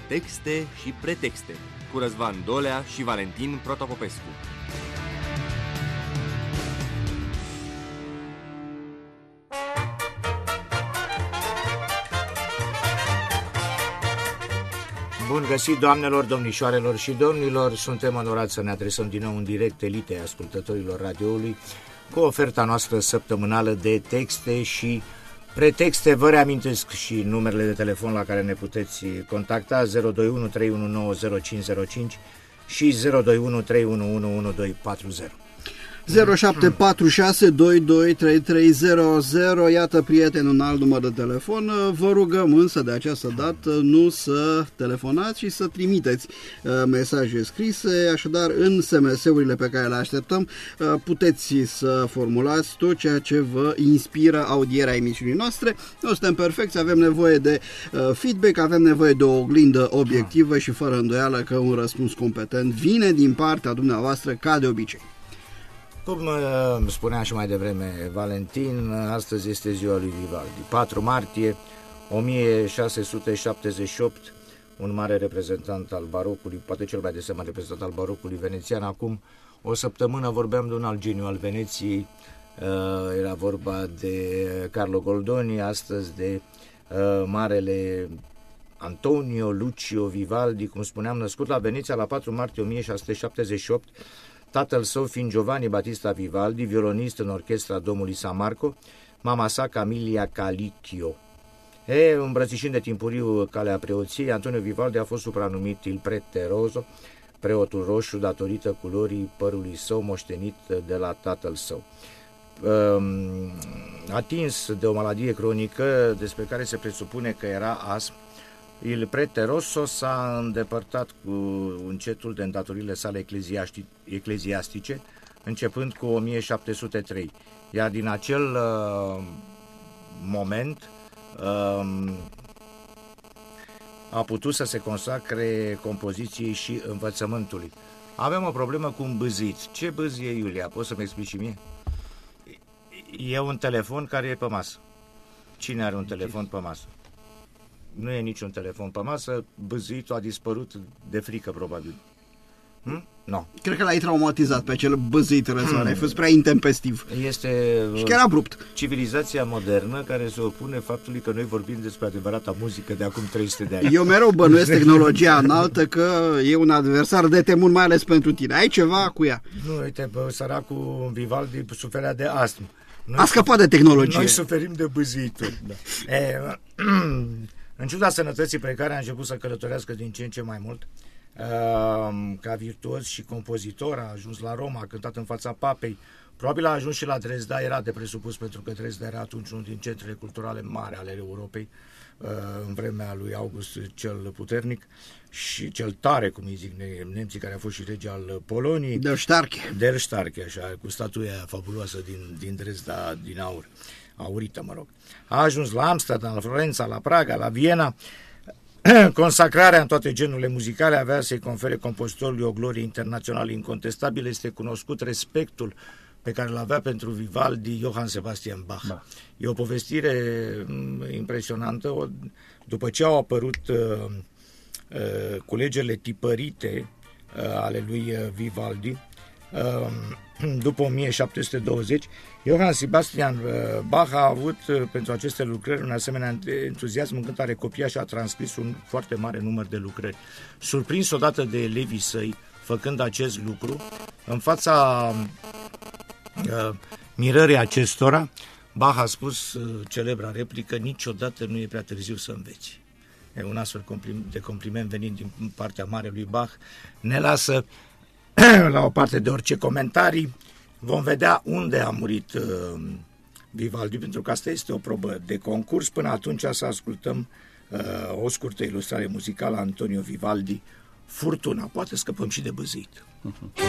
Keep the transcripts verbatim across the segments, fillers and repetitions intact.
Texte și pretexte cu Răzvan Dolea și Valentin Protopopescu. Bun găsit, doamnelor, domnișoarelor și domnilor! Suntem onorați să ne adresăm din nou în direct elitei ascultătorilor radioului cu oferta noastră săptămânală de texte și pretexte. Vă reamintesc și numerele de telefon la care ne puteți contacta: zero doi unu trei unu nouă zero cinci zero cinci și zero doi unu trei unu unu unu doi patru zero. zero șapte patru șase doi doi trei trei zero zero. Iată, prieteni, un alt număr de telefon. Vă rugăm însă de această dată nu să telefonați și să trimiteți mesaje scrise. Așadar, în S M S-urile pe care le așteptăm puteți să formulați tot ceea ce vă inspiră audierea emisiunii noastre. Noi suntem perfecți, avem nevoie de feedback, avem nevoie de o oglindă obiectivă și fără îndoială că un răspuns competent vine din partea dumneavoastră ca de obicei. Cum uh, spunea și mai devreme Valentin, astăzi este ziua lui Vivaldi, patru martie o mie șase sute șaptezeci și opt, un mare reprezentant al barocului, poate cel mai de seamă reprezentant al barocului venețian. Acum o săptămână vorbeam de un alt geniu al Veneției, uh, era vorba de Carlo Goldoni, astăzi de uh, marele Antonio Lucio Vivaldi, cum spuneam, născut la Veneția la patru martie o mie șase sute șaptezeci și opt, tatăl său fiind Giovanni Battista Vivaldi, violonist în orchestra Domului San Marco, mama sa Camilia Calicchio. E, îmbrățișând de timpuriu calea preoției, Antonio Vivaldi a fost supranumit Il Prete Rosso, preotul roșu, datorită culorii părului său moștenit de la tatăl său. Atins de o maladie cronică despre care se presupune că era astm, Il Prete Rosso s-a îndepărtat cu încetul de îndatorile sale ecleziastice, începând cu o mie șapte sute trei, iar din acel uh, moment uh, a putut să se consacre compoziției și învățământului. Avem o problemă cu un bâzit. Ce bâz e, Iulia? Poți să-mi explici și mie? E un telefon care e pe masă. Cine are un telefon pe masă? Nu e niciun telefon pe masă, bâzitul a dispărut de frică, probabil. Hm? No. Cred că l-ai traumatizat pe acel băzit, Răzvan, ai fost prea intempestiv. Este și chiar abrupt. Civilizația modernă care se opune faptului că noi vorbim despre adevărata muzică de acum trei sute de ani. Eu mereu bănuiesc tehnologia înaltă că e un adversar de temut, mai ales pentru tine. Ai ceva cu ea? Nu, uite, bă, săracul Vivaldi suferea de astm. Noi a scăpat de tehnologie. Noi suferim de bâzituri. Da. E, în ciuda sănătății precare, a început să călătorească din ce în ce mai mult. Ca virtuos și compozitor a ajuns la Roma, a cântat în fața papei, probabil a ajuns și la Dresda, era de presupus pentru că Dresda era atunci unul din centrele culturale mari ale Europei, în vremea lui August cel Puternic și cel Tare, cum îi zic nemții, care a fost și rege al Poloniei. Der Starke. Der Starke, așa, cu statuia fabuloasă din, din Dresda, din aur, aurită, mă rog. A ajuns la Amsterdam, la Florența, la Praga, la Viena. Consacrarea în toate genurile muzicale avea să-i confere compozitorului o glorie internațională incontestabilă. Este cunoscut respectul pe care îl avea pentru Vivaldi Johann Sebastian Bach. Da. E o povestire impresionantă. O, după ce au apărut uh, uh, culegerile tipărite uh, ale lui Vivaldi, uh, după o mie șapte sute douăzeci, Johann Sebastian Bach a avut pentru aceste lucrări un asemenea entuziasm încât a recopiat și a transcris un foarte mare număr de lucrări. Surprins odată de elevii săi făcând acest lucru, în fața uh, mirării acestora, Bach a spus uh, celebra replică: niciodată nu e prea târziu să înveți. E un astfel de compliment venind din partea marelui Bach ne lasă la o parte de orice comentarii. Vom vedea unde a murit uh, Vivaldi, pentru că asta este o probă de concurs. Până atunci să ascultăm uh, o scurtă ilustrare muzicală a Antonio Vivaldi, Furtuna. Poate scăpăm și de băzit. Uh-huh.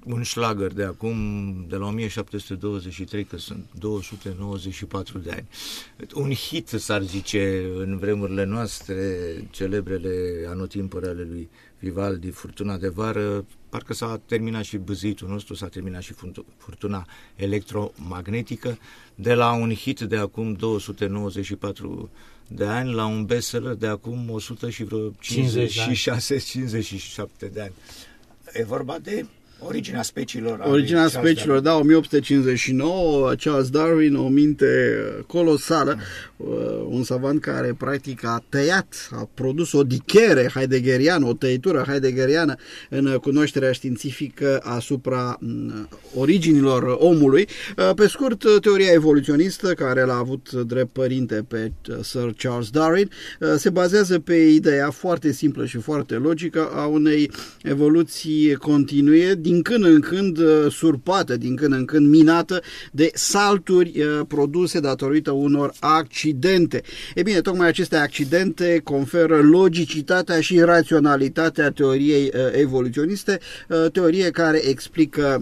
un șlagăr de acum, de la o mie șapte sute douăzeci și trei, că sunt două sute nouăzeci și patru de ani. Un hit, s-ar zice, în vremurile noastre, celebrele anotimpuri ale lui Vivaldi, Furtuna de vară. Parcă s-a terminat și bâzitul nostru, s-a terminat și furtuna electromagnetică, de la un hit de acum două sute nouăzeci și patru de ani la un bestseller de acum o sută cincizeci și șase cincizeci și șapte de ani. E vorba de Originea speciilor. Originea speciilor, da, o mie opt sute cincizeci și nouă, Charles Darwin, o minte colosală, un savant care practic a tăiat, a produs o dichere heideggeriană, o tăitură heideggeriană în cunoașterea științifică asupra originilor omului. Pe scurt, teoria evoluționistă, care l-a avut drept părinte pe Sir Charles Darwin, se bazează pe ideea foarte simplă și foarte logică a unei evoluții continue, din când în când surpată, din când în când minată de salturi produse datorită unor accidente. E bine, tocmai aceste accidente conferă logicitatea și raționalitatea teoriei evoluționiste, teorie care explică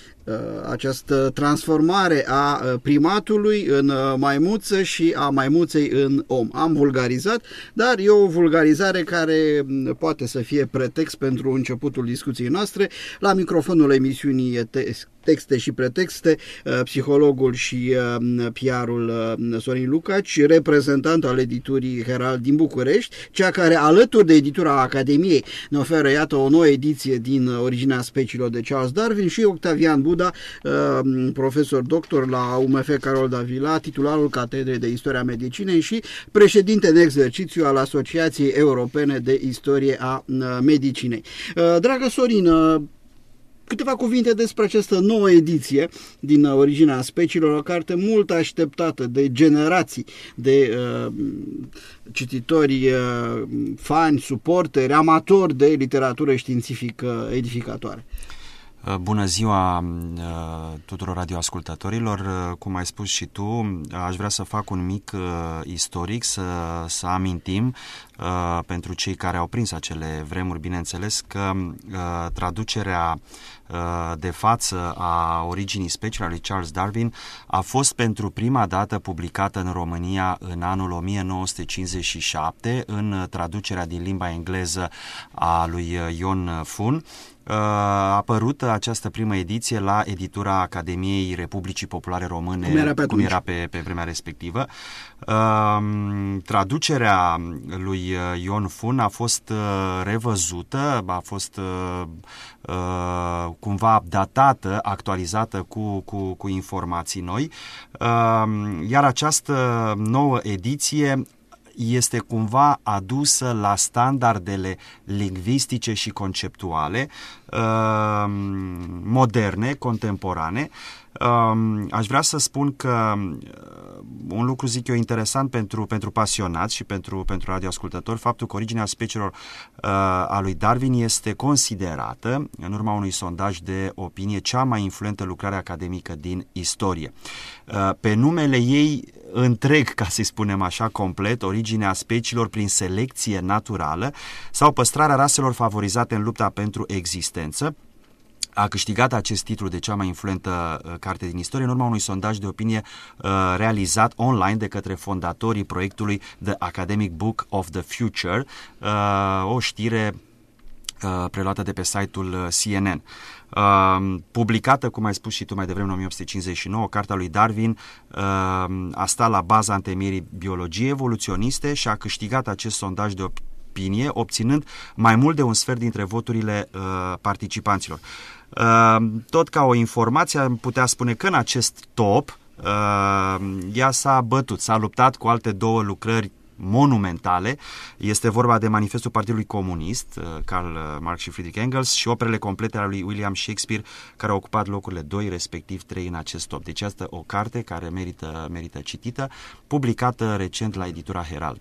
această transformare a primatului în maimuță și a maimuței în om. Am vulgarizat, dar e o vulgarizare care poate să fie pretext pentru începutul discuției noastre. La microfonul emisiunii Texte și Pretexte, psihologul și P R-ul Sorin Lucaci, reprezentant al editurii Herald din București, cea care, alături de editura Academiei, ne oferă, iată, o nouă ediție din Originea speciilor de Charles Darwin, și Octavian Buda, profesor doctor la U M F Carol Davila, titularul Catedrei de Istoria Medicinei și președinte în exercițiu al Asociației Europene de Istorie a Medicinei. Dragă Sorin, câteva cuvinte despre această nouă ediție din Originea speciilor, o carte mult așteptată de generații de uh, cititori, uh, fani, suporteri, amatori de literatură științifică edificatoare. Bună ziua tuturor radioascultătorilor. Cum ai spus și tu, aș vrea să fac un mic istoric, să, să amintim pentru cei care au prins acele vremuri, bineînțeles, că traducerea de față a Originii speciilor a lui Charles Darwin a fost pentru prima dată publicată în România în anul o mie nouă sute cincizeci și șapte în traducerea din limba engleză a lui Ion Fun. A apărut această primă ediție la editura Academiei Republicii Populare Române, cum era pe, cum era pe, pe vremea respectivă. Uh, traducerea lui Ion Fun a fost uh, revăzută, a fost uh, uh, cumva datată, actualizată cu, cu, cu informații noi, uh, iar această nouă ediție este cumva adusă la standardele lingvistice și conceptuale uh, moderne, contemporane. Uh, aș vrea să spun că uh, un lucru, zic eu, interesant pentru, pentru pasionați și pentru, pentru radioascultători, faptul că Originea speciilor uh, a lui Darwin este considerată, în urma unui sondaj de opinie, cea mai influentă lucrare academică din istorie. Uh, pe numele ei întreg, ca să-i spunem așa, complet, Originea speciilor prin selecție naturală sau păstrarea raselor favorizate în lupta pentru existență, a câștigat acest titlu de cea mai influentă uh, carte din istorie în urma unui sondaj de opinie uh, realizat online de către fondatorii proiectului The Academic Book of the Future, uh, o știre uh, preluată de pe site-ul uh, C N N. Uh, publicată, cum ai spus și tu mai devreme, în o mie opt sute cincizeci și nouă, cartea lui Darwin uh, a stat la baza întemeierii biologiei evoluționiste și a câștigat acest sondaj de opinie, obținând mai mult de un sfert dintre voturile uh, participanților. Uh, tot ca o informație, am putea spune că în acest top uh, ea s-a bătut, s-a luptat cu alte două lucrări monumentale. Este vorba de Manifestul Partidului Comunist, Karl Marx și Friedrich Engels, și operele complete ale lui William Shakespeare, care au ocupat locurile doi, respectiv trei în acest top. Deci asta o carte care merită, merită citită, publicată recent la editura Herald.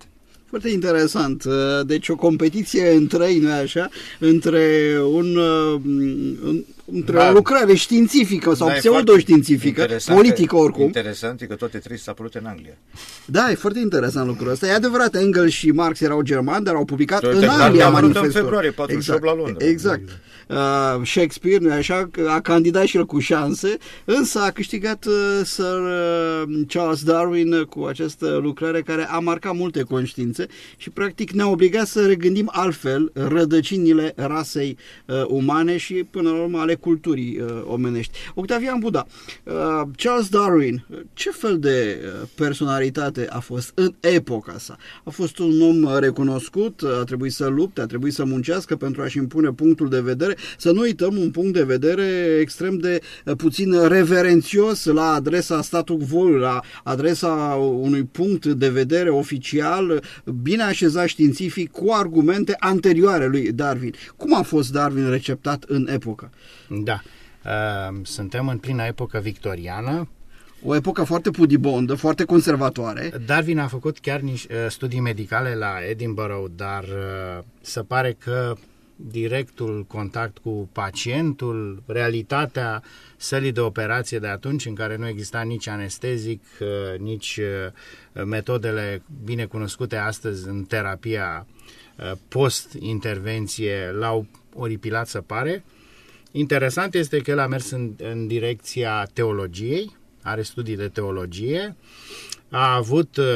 Foarte interesant. Deci o competiție între ei, nu-i așa? Între un, un între da. o lucrare științifică sau da, pseudo-științifică, politică oricum. Interesant e că toate trei s-a apărut în Anglia. Da, e foarte interesant lucrul ăsta. E adevărat, Engels și Marx erau germani, dar au publicat Tot în Anglia manifestul. în februarie patruzeci și opt exact, la Londra. Exact. Uh, Shakespeare, nu așa, a candidat și el cu șanse, însă a câștigat uh, Sir uh, Charles Darwin cu această lucrare care a marcat multe conștiințe și practic ne-a obligat să regândim altfel rădăcinile rasei uh, umane și până la urmă ale culturii uh, omenești. Octavian Buda, uh, Charles Darwin, ce fel de uh, personalitate a fost în epoca sa? A fost un om recunoscut, a trebuit să lupte, a trebuit să muncească pentru a-și impune punctul de vedere. Să nu uităm un punct de vedere extrem de uh, puțin reverențios la adresa statului quo, la adresa unui punct de vedere oficial, bine așezat științific, cu argumente anterioare lui Darwin. Cum a fost Darwin receptat în epocă? Da, uh, suntem în plină epocă victoriană. O epocă foarte pudibondă, foarte conservatoare. Darwin a făcut chiar niște uh, studii medicale la Edinburgh, dar uh, se pare că directul contact cu pacientul, realitatea sălii de operație de atunci, în care nu exista nici anestezic, uh, nici uh, metodele bine cunoscute astăzi în terapia uh, post-intervenție, l-au oripilat, se pare. Interesant este că el a mers în, în direcția teologiei, are studii de teologie, a avut uh,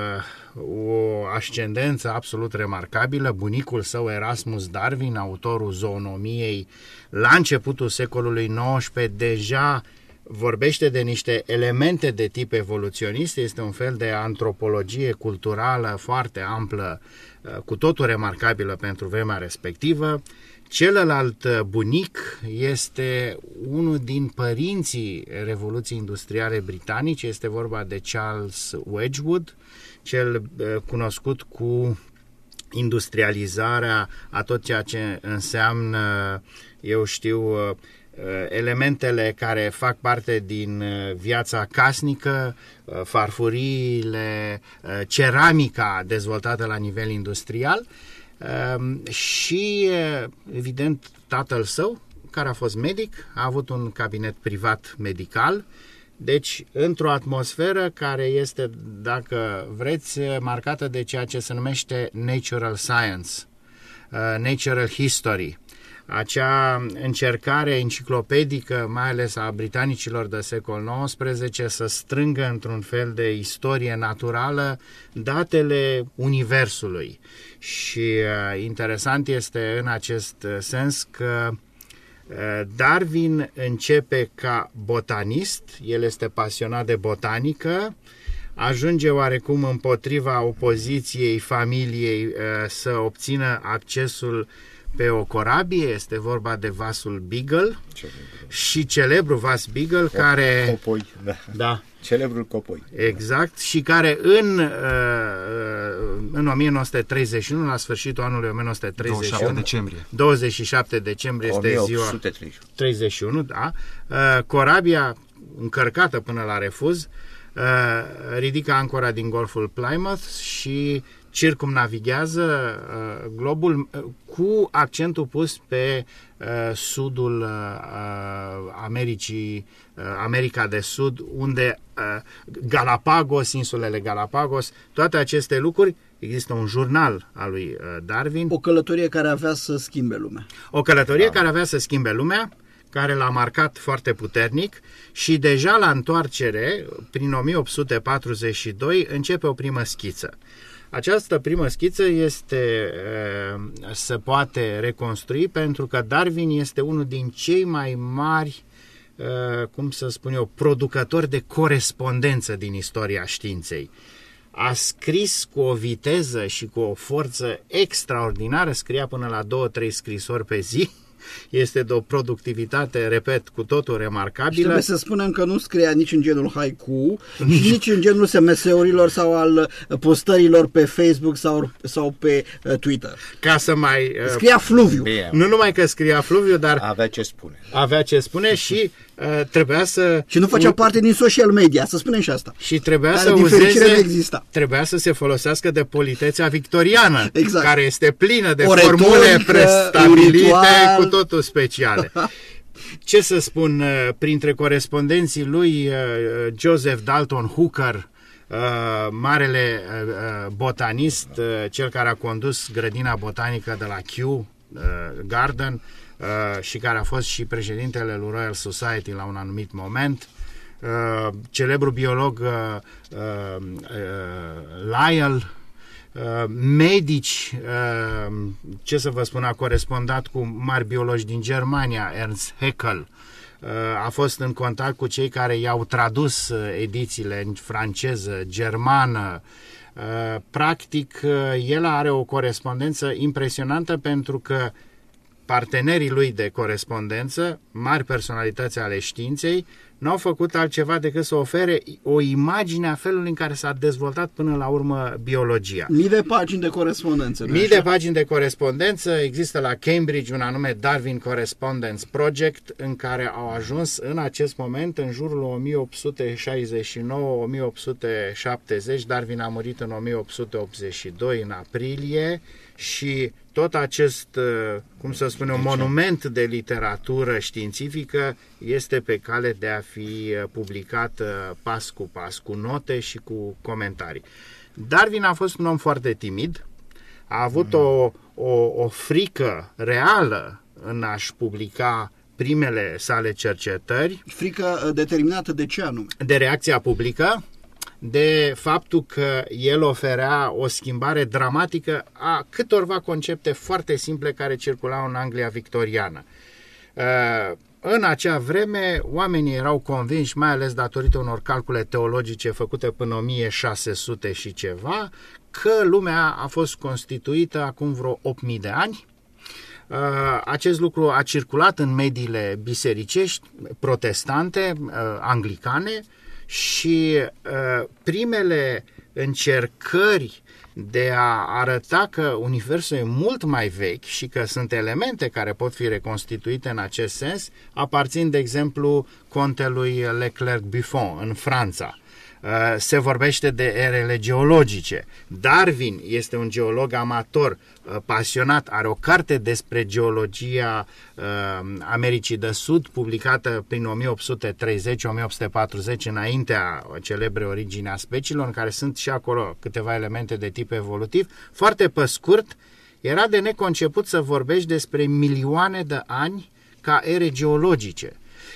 o ascendență absolut remarcabilă. Bunicul său, Erasmus Darwin, autorul zoonomiei, la începutul secolului nouăsprezece, deja vorbește de niște elemente de tip evoluționist. Este un fel de antropologie culturală foarte amplă, uh, cu totul remarcabilă pentru vremea respectivă. Celălalt bunic este unul din părinții Revoluției Industriale Britanice, este vorba de Charles Wedgwood, cel cunoscut cu industrializarea a tot ceea ce înseamnă, eu știu, elementele care fac parte din viața casnică, farfuriile, ceramica dezvoltată la nivel industrial. Uh, și, uh, evident, tatăl său, care a fost medic, a avut un cabinet privat medical, deci într-o atmosferă care este, dacă vreți, marcată de ceea ce se numește natural science, uh, natural history, acea încercare enciclopedică, mai ales a britanicilor de secol nouăsprezece, să strângă într-un fel de istorie naturală datele universului. Și uh, interesant este în acest sens că uh, Darwin începe ca botanist, el este pasionat de botanică, ajunge oarecum împotriva opoziției familiei uh, să obțină accesul pe o corabie, este vorba de vasul Beagle. Celebru. Și celebrul vas Beagle, o, care... Copoi, da. da. Celebrul Copoi. Exact, și care în, în o mie nouă sute treizeci și unu, la sfârșitul anului o mie nouă sute treizeci și unu, douăzeci și șapte decembrie. douăzeci și șapte decembrie este ziua treizeci și unu, da. Corabia încărcată până la refuz ridică ancora din Golful Plymouth și circumnavighează uh, globul uh, cu accentul pus pe uh, sudul uh, Americii, uh, America de Sud, unde uh, Galapagos, insulele Galapagos, toate aceste lucruri. Există un jurnal al lui uh, Darwin. O călătorie care avea să schimbe lumea. O călătorie da. care avea să schimbe lumea, care l-a marcat foarte puternic și deja la întoarcere, prin o mie opt sute patruzeci și doi, începe o primă schiță. Această primă schiță este, se poate reconstrui pentru că Darwin este unul din cei mai mari, cum să spun eu, producători de corespondență din istoria științei. A scris cu o viteză și cu o forță extraordinară, scria până la două, trei scrisori pe zi, este de o productivitate, repet, cu totul remarcabilă. Și trebuie să spunem că nu scria nici în genul haiku și nici în genul S M S-urilor sau al postărilor pe Facebook sau, sau pe Twitter. Ca să mai... Scria fluviu. Bine. Nu numai că scria fluviu, dar Avea ce spune. avea ce spune și uh, trebuia să... Și nu făcea parte din social media, să spunem și asta. Și trebuia Care, să din fericire, nu uzeze, exista. trebuia să se folosească de politețea victoriană, Exact. care este plină de O formule retorică, prestabilite, un ritual. cu totul speciale. Ce să spun, uh, printre corespondenții lui, uh, Joseph Dalton Hooker, uh, marele uh, botanist, uh, cel care a condus grădina botanică de la Kew uh, Garden uh, și care a fost și președintele lui Royal Society la un anumit moment, uh, celebrul biolog uh, uh, uh, Lyell, Uh, medici, uh, ce să vă spun, a corespondat cu mari biologi din Germania, Ernst Haeckel, uh, a fost în contact cu cei care i-au tradus uh, edițiile în franceză, germană. Uh, practic, uh, el are o corespondență impresionantă pentru că partenerii lui de corespondență, mari personalități ale științei, n-au făcut altceva decât să ofere o imagine a felului în care s-a dezvoltat până la urmă biologia. Mii de pagini de corespondență. Mii de pagini de corespondență, există la Cambridge un anume Darwin Correspondence Project, în care au ajuns în acest moment, în jurul o mie opt sute șaizeci și nouă - o mie opt sute șaptezeci, Darwin a murit în o mie opt sute optzeci și doi, în aprilie, și tot acest, cum să spun, un monument de literatură științifică este pe cale de a fi publicat pas cu pas, cu note și cu comentarii. Darwin a fost un om foarte timid, a avut o, o, o frică reală în a-și publica primele sale cercetări. Frică determinată de ce anume? De reacția publică, de faptul că el oferea o schimbare dramatică a câtorva concepte foarte simple care circulau în Anglia victoriană. În acea vreme, oamenii erau convinși, mai ales datorită unor calcule teologice făcute până o mie șase sute și ceva, că lumea a fost constituită acum vreo opt mii de ani. Acest lucru a circulat în mediile bisericești, protestante, anglicane, și uh, primele încercări de a arăta că universul e mult mai vechi și că sunt elemente care pot fi reconstituite în acest sens aparțin, de exemplu, contelui Leclerc Buffon în Franța. Uh, se vorbește de erele geologice. Darwin este un geolog amator, uh, pasionat, are o carte despre geologia uh, Americii de Sud, publicată prin o mie opt sute treizeci - o mie opt sute patruzeci, înaintea celebre origini a speciilor, în care sunt și acolo câteva elemente de tip evolutiv. Foarte pe scurt, era de neconceput să vorbești despre milioane de ani ca ere geologice.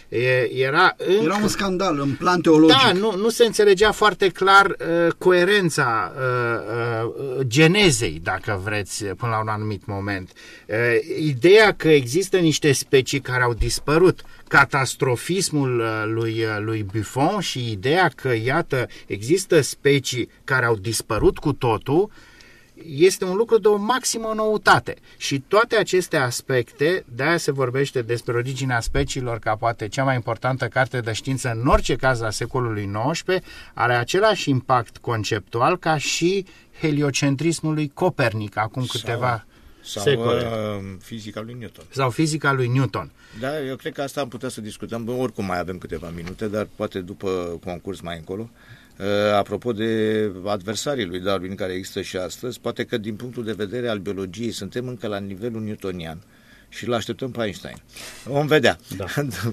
Era, încă... Era un scandal în plan teologic. Da, nu, nu se înțelegea foarte clar uh, coerența uh, uh, genezei, dacă vreți, până la un anumit moment. Uh, ideea că există niște specii care au dispărut, catastrofismul uh, lui, uh, lui Buffon și ideea că, iată, există specii care au dispărut cu totul, este un lucru de o maximă noutate. Și toate aceste aspecte, de-aia se vorbește despre originea speciilor ca poate cea mai importantă carte de știință, în orice caz a secolului nouăsprezece, are același impact conceptual ca și heliocentrismul lui Copernic acum sau, câteva sau secole. Uh, fizica lui Newton. Sau fizica lui Newton. Da, eu cred că asta am putea să discutăm. Oricum mai avem câteva minute, dar poate după concurs mai încolo. Uh, apropo de adversarii lui Darwin care există și astăzi, poate că din punctul de vedere al biologiei suntem încă la nivelul newtonian și îl așteptăm pe Einstein. Vom vedea. Da.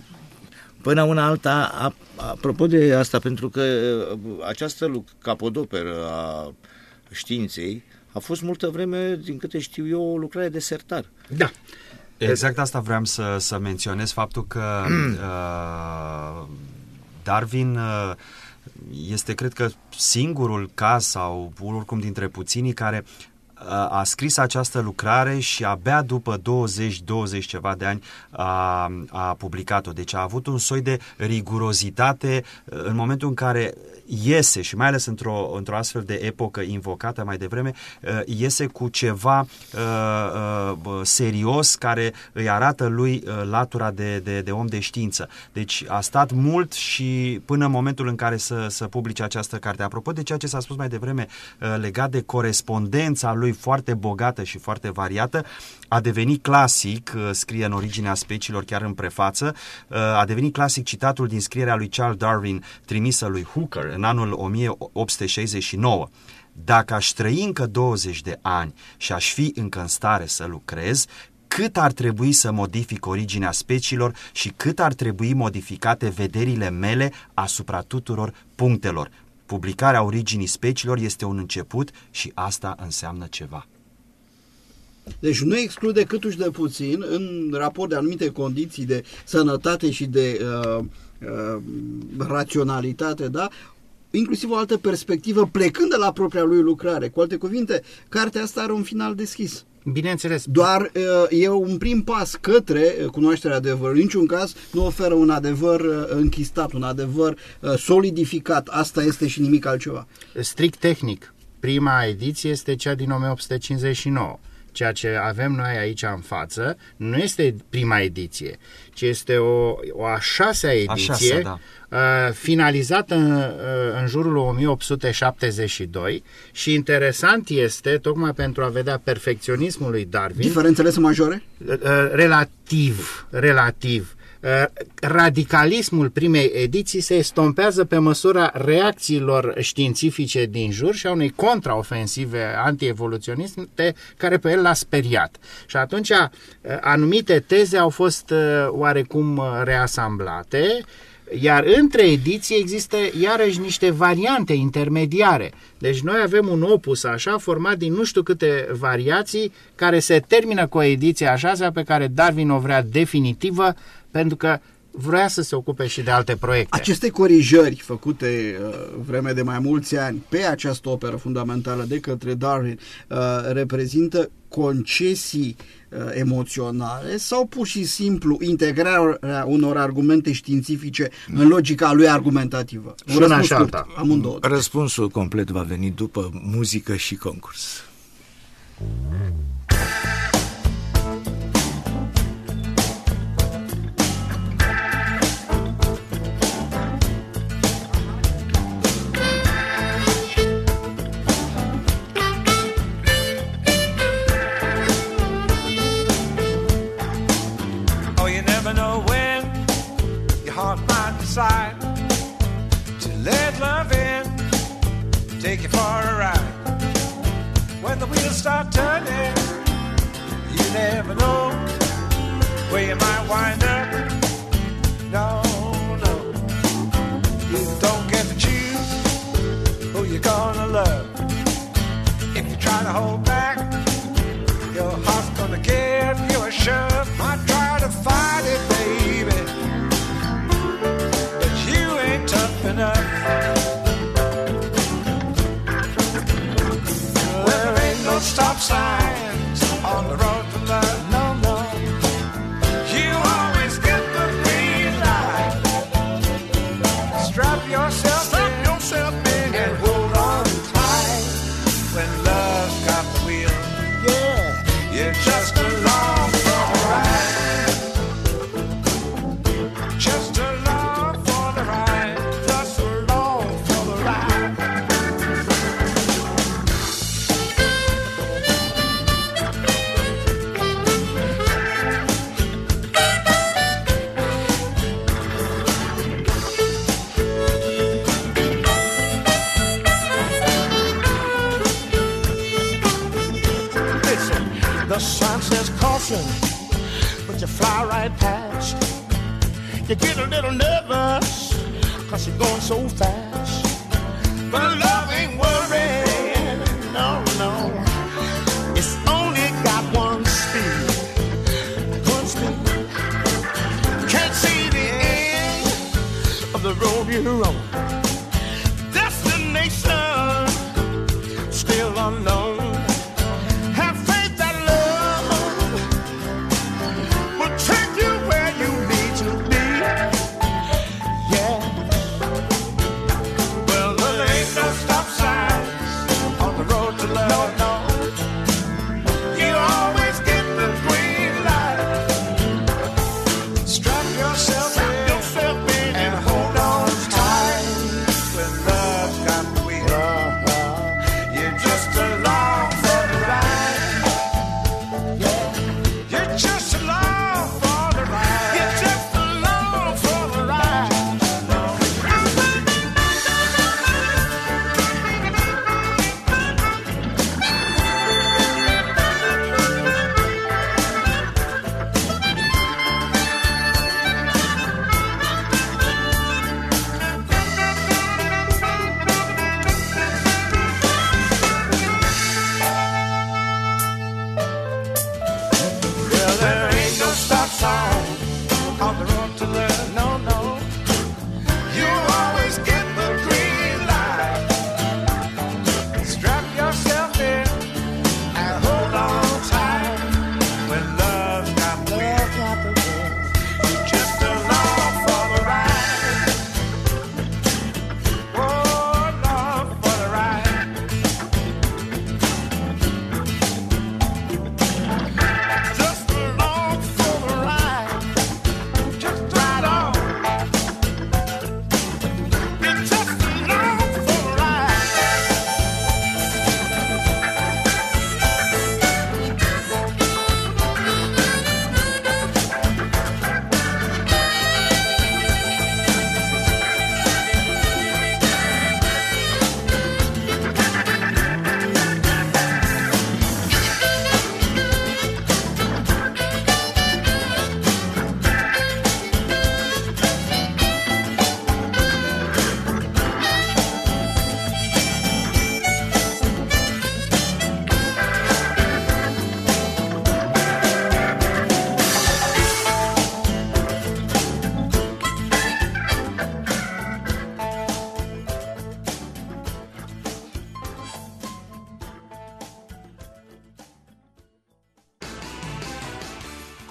Până una alta, apropo de asta, pentru că această capodoperă a științei a fost multă vreme, din câte știu eu, o lucrare de sertar. Da. Exact asta vreau să, să menționez, faptul că uh, Darwin uh, este, cred că, singurul caz sau oricum dintre puținii care a scris această lucrare și abia după douăzeci douăzeci ceva de ani a, a publicat-o. Deci a avut un soi de rigurozitate în momentul în care iese, și mai ales într-o, într-o astfel de epocă invocată mai devreme, iese cu ceva uh, uh, serios care îi arată lui uh, latura de, de, de om de știință. Deci a stat mult și până în momentul în care să, să publice această carte. Apropo de ceea ce s-a spus mai devreme uh, legat de corespondența lui foarte bogată și foarte variată, a devenit clasic, uh, scrie în Originea speciilor chiar în prefață, uh, a devenit clasic citatul din scrierea lui Charles Darwin trimisă lui Hooker în anul o mie opt sute șaizeci și nouă. Dacă aș trăi încă douăzeci de ani și aș fi încă în stare să lucrez, cât ar trebui să modific Originea speciilor și cât ar trebui modificate vederile mele asupra tuturor punctelor. Publicarea Originii speciilor este un început și asta înseamnă ceva. Deci nu exclude câtuși de puțin, în raport de anumite condiții de sănătate și de uh, uh, raționalitate, da? Inclusiv o altă perspectivă, plecând de la propria lui lucrare. Cu alte cuvinte, cartea asta are un final deschis. Bineînțeles. Doar uh, e un prim pas către cunoașterea adevărului. În niciun caz nu oferă un adevăr uh, închistat, un adevăr uh, solidificat. Asta este și nimic altceva. Strict tehnic, prima ediție este cea din o mie opt sute cincizeci și nouă. Ceea ce avem noi aici în față nu este prima ediție, ci este o, o a șasea ediție, a șasea, da. uh, finalizată în, uh, în jurul o mie opt sute șaptezeci și doi, și interesant este, tocmai pentru a vedea perfecționismul lui Darwin... Diferențele sunt majore? Uh, relativ, relativ. Radicalismul primei ediții se estompează pe măsura reacțiilor științifice din jur și a unei contraofensive antievoluționiste care pe el l-a speriat. Și atunci anumite teze au fost oarecum reasamblate, iar între ediții există iarăși niște variante intermediare. Deci noi avem un opus așa format din nu știu câte variații care se termină cu o ediție a șasea pe care Darwin o vrea definitivă, pentru că vrea să se ocupe și de alte proiecte. Aceste corijări făcute uh, vreme de mai mulți ani pe această operă fundamentală de către Darwin uh, reprezintă concesii uh, emoționale sau pur și simplu integrarea unor argumente științifice în logica lui argumentativă? Și una și alta. Amândouă. Răspunsul complet va veni după muzică și concurs. Side to let love in, take you for a ride. When the wheels start turning, you never know where you might wind up. No, no, you don't get to choose who you're gonna love. If you try to hold back, your heart's gonna give you a shove. Might try to fight it, baby, tough enough. Well, there ain't no stop signs on the road to love. No, no. You always get the green light. Strap yourself Strap in, yourself in and hold on tight. When love's got the wheel, yeah, you're just along for the ride. Just along for the ride. The sign says caution, but you fly right past. You get a little nervous, cause you're going so fast. But love ain't worrying, no, no. It's only got one speed, one speed. Can't see the end of the road you're on. Destination still unknown.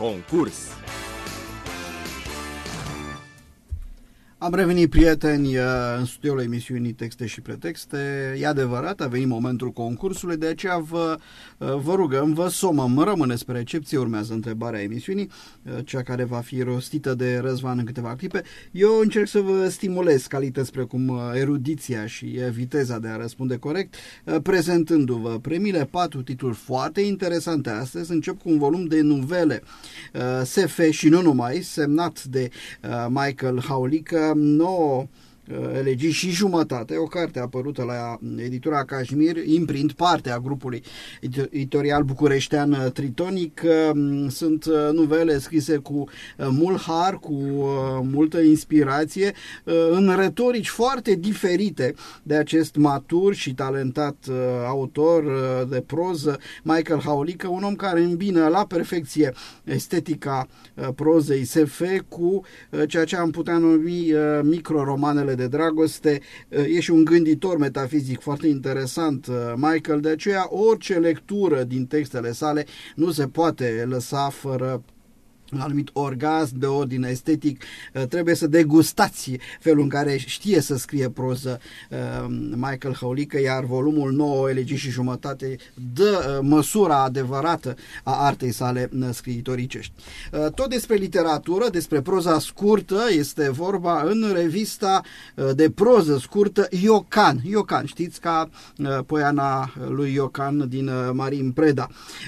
concurs. Am revenit, prieteni, în studioul emisiunii Texte și Pretexte. E adevărat, a venit momentul concursului, de aceea vă, vă rugăm, vă somăm, rămâneți pe recepție, urmează întrebarea emisiunii, cea care va fi rostită de Răzvan în câteva clipe. Eu încerc să vă stimulez calități precum erudiția și viteza de a răspunde corect, prezentându-vă premiile, patru titluri foarte interesante astăzi. Încep cu un volum de nuvele S F și nu numai, semnat de Michael Haulică, nouă elegii și jumătate, o carte apărută la editura Cașmir, imprint, parte a grupului editorial bucureștean Tritonic. Sunt nuvele scrise cu mult har, cu multă inspirație, în retorici foarte diferite de acest matur și talentat autor de proză, Michael Haulică, un om care îmbină la perfecție estetica prozei S F cu ceea ce am putea numi microromanele de dragoste. E și un gânditor metafizic foarte interesant, Michael, de aceea orice lectură din textele sale nu se poate lăsa fără un anumit orgasm de ordine estetic. Trebuie să degustați felul în care știe să scrie proză Michael Haulică, iar volumul nouă, elegii și jumătate, dă măsura adevărată a artei sale scriitoricești. Tot despre literatură, despre proza scurtă este vorba în revista de proză scurtă Iocan. Iocan, știți, ca poiana lui Iocan din Marin Preda.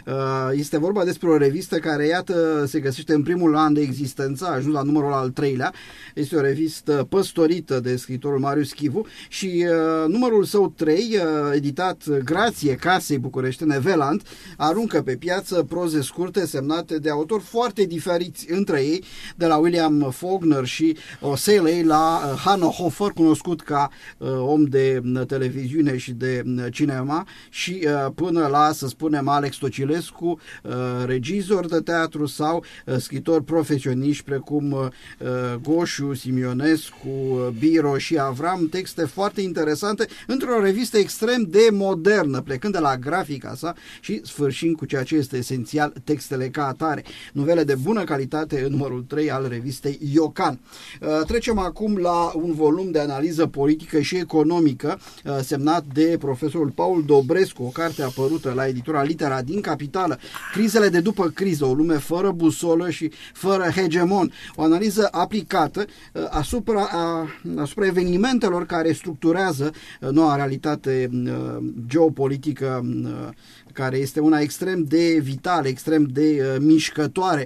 Este vorba despre o revistă care, iată, se găsește în primul an de existență, a ajuns la numărul al treilea. Este o revistă păstorită de scriitorul Marius Chivu și uh, numărul său trei, uh, editat grație casei bucureștene Veland, aruncă pe piață proze scurte semnate de autori foarte diferiți între ei, de la William Faulkner și O'Salley la uh, Hanno Hofer, cunoscut ca uh, om de uh, televiziune și de uh, cinema, și uh, până la, să spunem, Alex Tocilescu, uh, regizor de teatru sau uh, scritori profesioniști precum uh, Goșu, Simionescu, uh, Biro și Avram, texte foarte interesante într-o revistă extrem de modernă, plecând de la grafica sa și sfârșind cu ceea ce este esențial, textele ca atare. Nuvele de bună calitate în numărul trei al revistei Iocan. Uh, trecem acum la un volum de analiză politică și economică uh, semnat de profesorul Paul Dobrescu, o carte apărută la editura Litera din Capitală, Crizele de după criză, o lume fără busolă și fără hegemon, o analiză aplicată uh, asupra, a, asupra evenimentelor care structurează uh, noua realitate uh, geopolitică, uh, care este una extrem de vitală, extrem de uh, mișcătoare.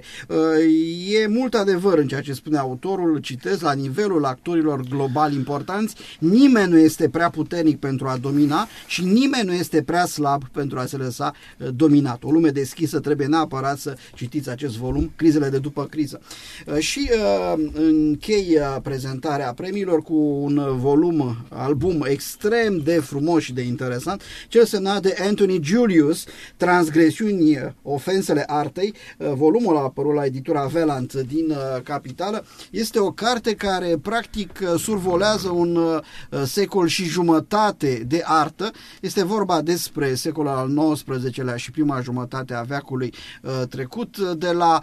Uh, e mult adevăr în ceea ce spune autorul, citez, la nivelul actorilor globali importanți, nimeni nu este prea puternic pentru a domina și nimeni nu este prea slab pentru a se lăsa uh, dominat. O lume deschisă, trebuie neapărat să citiți acest volum, Crizele de după criză. Uh, și uh, închei uh, prezentarea premiilor cu un volum, album extrem de frumos și de interesant, cel semnat de Anthony Julius, Transgresiuni, ofensele artei. Volumul a apărut la editura Veland din Capitală. Este o carte care practic survolează un secol și jumătate de artă. Este vorba despre secolul al nouăsprezecelea și prima jumătate a veacului trecut, de la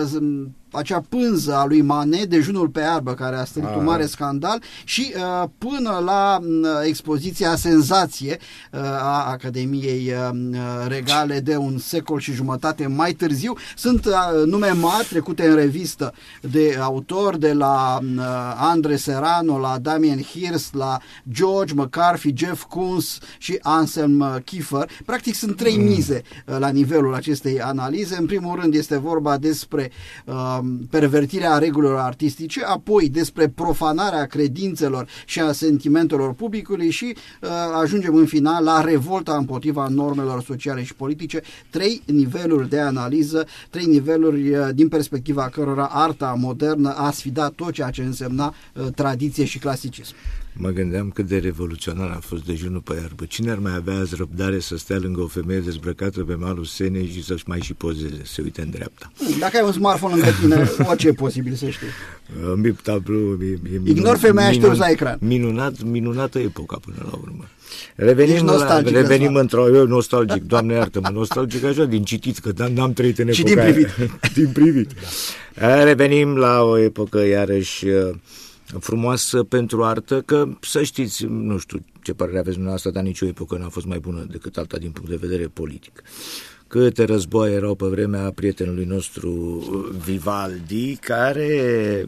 acea pânză a lui Manet, Dejunul pe iarbă, care a stârnit un mare scandal, și uh, până la uh, expoziția Senzație uh, a Academiei uh, Regale de un secol și jumătate mai târziu. Sunt uh, nume mari trecute în revistă de autori, de la uh, Andre Serrano, la Damien Hirst, la George McCarthy, Jeff Koons și Anselm Kiefer. Practic sunt trei mize uh, la nivelul acestei analize. În primul rând este vorba despre uh, pervertirea regulilor artistice, apoi despre profanarea credințelor și a sentimentelor publicului și uh, ajungem în final la revolta împotriva normelor sociale și politice. Trei niveluri de analiză, trei niveluri uh, din perspectiva cărora arta modernă a sfidat tot ceea ce însemna uh, tradiție și clasicism. Mă gândeam cât de revoluționar a fost dejunul pe iarbă. Cine ar mai avea azi răbdare să stea lângă o femeie dezbrăcată pe malul Senei și să-și mai și pozeze, să uite în dreapta? Dacă ai un smartphone lângă tine, orice e posibil să știi. Mi tablou, mi, mi, minun, Ignor femeia și te uiți la ecran. Minunat, minunată epoca până la urmă. Revenim, Ești la, nostalgic, revenim într-o... Eu nostalgic, Doamne iartă-mă, nostalgic așa din citit, că n-am, n-am trăit în epoca Și din privit. din privit. Da. Revenim la o epocă iarăși frumoasă pentru artă, că să știți, nu știu ce părere aveți dumneavoastră, dar nicio epocă n-a fost mai bună decât alta din punct de vedere politic. Câte războaie erau pe vremea prietenului nostru Vivaldi, care...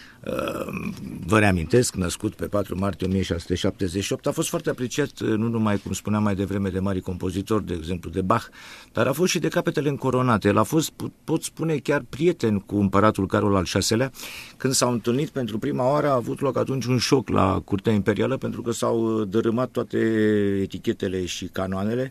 vă reamintesc, născut pe patru martie o mie șase sute șaptezeci și opt, a fost foarte apreciat nu numai, cum spuneam mai devreme, de mari compozitori, de exemplu de Bach, dar a fost și de capetele încoronate. El a fost, pot spune, chiar prieten cu împăratul Carol al șaselea. Când s-au întâlnit pentru prima oară, a avut loc atunci un șoc la curtea imperială, pentru că s-au dărâmat toate etichetele și canoanele.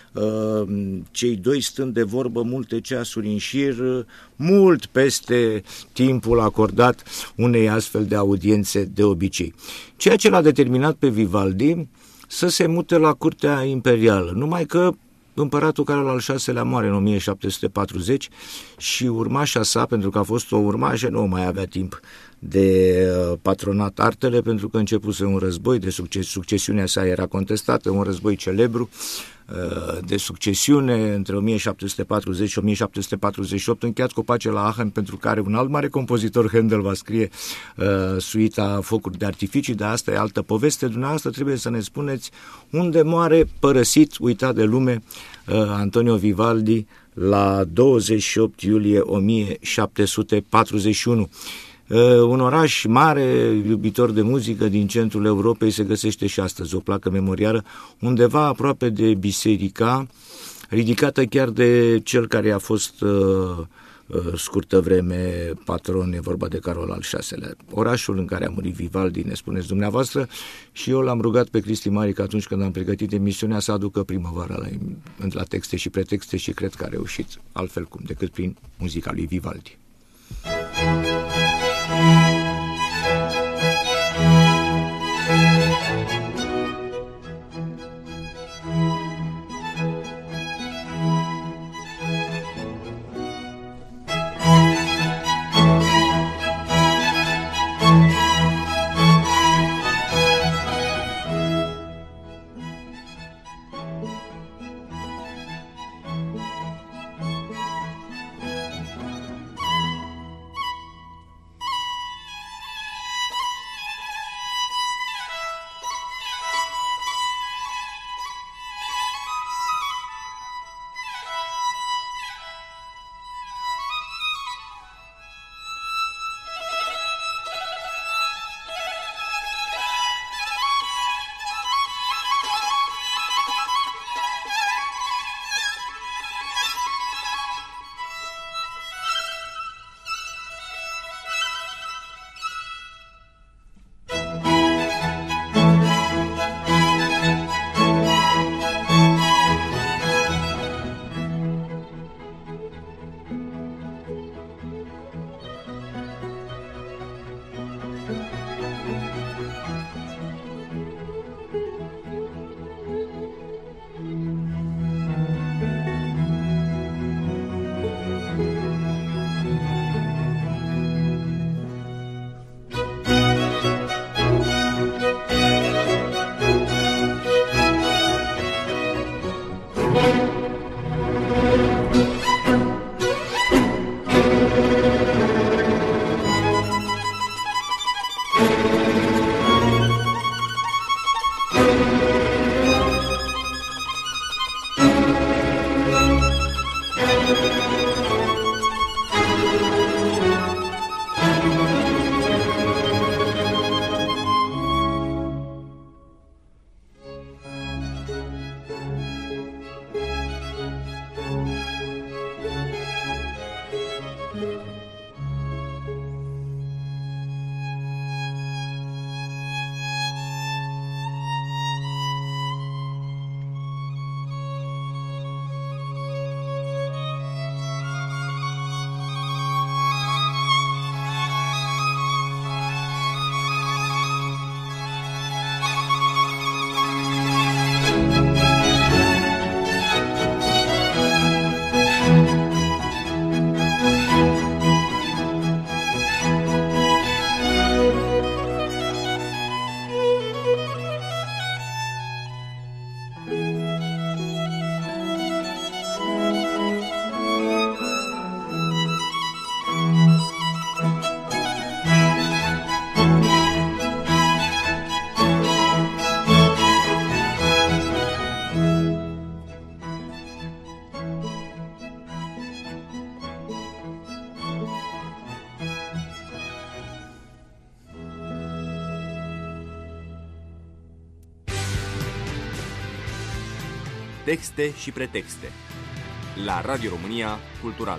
Cei doi stând de vorbă multe ceasuri în șir, mult peste timpul acordat unei astfel de audiențe de obicei. Ceea ce l-a determinat pe Vivaldi să se mute la curtea imperială, numai că împăratul Carol al șaselea moare în o mie șapte sute patruzeci și urmașa sa, pentru că a fost o urmașă, nu mai avea timp de patronat artele, pentru că începuse un război, de succes, succesiunea sa era contestată, un război celebru de succesiune între o mie șapte sute patruzeci și o mie șapte sute patruzeci și opt, încheiat cu pace la Aachen, pentru care un alt mare compozitor, Handel, va scrie uh, suita Focuri de artificii, dar asta e altă poveste. Dumneavoastră trebuie să ne spuneți unde moare părăsit, uitat de lume, uh, Antonio Vivaldi la douăzeci și opt iulie o mie șapte sute patruzeci și unu. Uh, un oraș mare, iubitor de muzică din centrul Europei, se găsește și astăzi o placă memorială undeva aproape de biserica, ridicată chiar de cel care a fost uh, uh, scurtă vreme patron, e vorba de Carol al șaselea. Orașul în care a murit Vivaldi, ne spuneți dumneavoastră, și eu l-am rugat pe Cristi Maric atunci când am pregătit emisiunea să aducă primăvara la, la texte și pretexte și cred că a reușit, altfel cum decât prin muzica lui Vivaldi. Texte și pretexte la Radio România Cultural.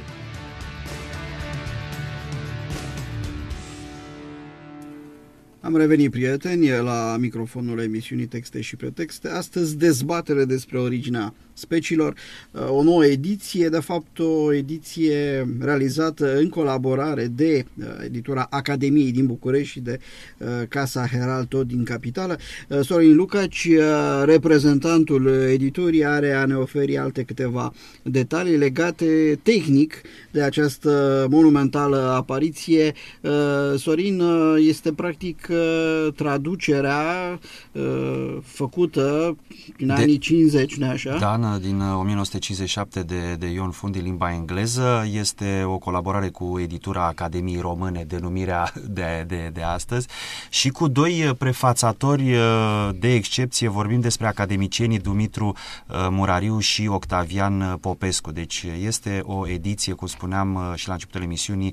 Am revenit, prieteni, la microfonul emisiunii Texte și Pretexte. Astăzi dezbatere despre originea speciilor, o nouă ediție, de fapt o ediție realizată în colaborare de editura Academiei din București și de Casa Herald, tot din capitală. Sorin Lucaci, reprezentantul editurii, are a ne oferi alte câteva detalii legate tehnic de această monumentală apariție. Sorin, este practic traducerea făcută în anii cincizeci, nu așa? Da, din o mie nouă sute cincizeci și șapte de, de Ion Fun, din limba engleză. Este o colaborare cu editura Academiei Române, denumirea de, de, de astăzi, și cu doi prefațatori de excepție. Vorbim despre academicienii Dumitru Murariu și Octavian Popescu. Deci este o ediție, cum spuneam și la începutul emisiunii,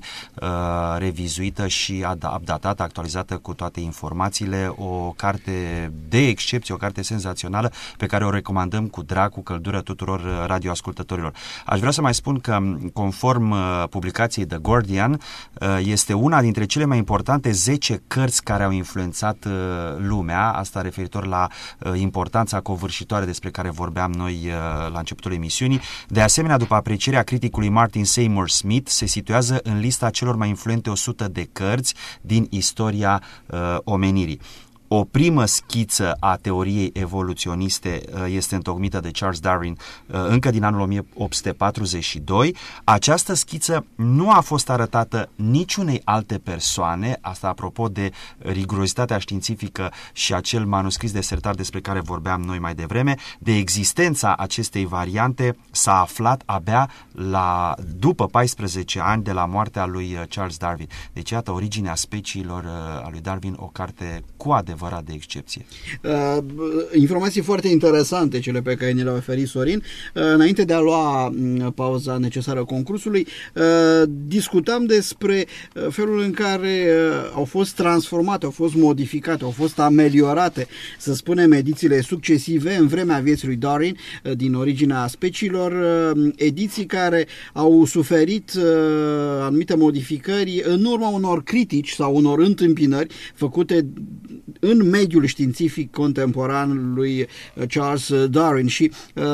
revizuită și updatată, actualizată cu toate informațiile. O carte de excepție, o carte senzațională pe care o recomandăm cu drag, cu căldură tuturor radioascultătorilor. Aș vrea să mai spun că, conform publicației The Guardian, este una dintre cele mai importante zece cărți care au influențat lumea, asta referitor la importanța covârșitoare despre care vorbeam noi la începutul emisiunii. De asemenea, după aprecierea criticului Martin Seymour Smith, se situează în lista celor mai influente o sută de cărți din istoria uh, omenirii. O primă schiță a teoriei evoluționiste este întocmită de Charles Darwin încă din anul o mie opt sute patruzeci și doi. Această schiță nu a fost arătată niciunei alte persoane, asta apropo de rigurozitatea științifică și acel manuscris desertar despre care vorbeam noi mai devreme. De existența acestei variante s-a aflat abia la, după paisprezece ani de la moartea lui Charles Darwin. Deci, iată, Originea speciilor a lui Darwin, o carte cu adevărat de excepție. Uh, informații foarte interesante cele pe care ne le-a oferit Sorin. Uh, înainte de a lua uh, pauza necesară concursului, uh, discutam despre uh, felul în care uh, au fost transformate, au fost modificate, au fost ameliorate, să spunem, edițiile succesive în vremea vieții lui Darwin, uh, din Originea speciilor, uh, ediții care au suferit uh, anumite modificări în urma unor critici sau unor întâmpinări făcute în mediul științific contemporan lui Charles Darwin. Și,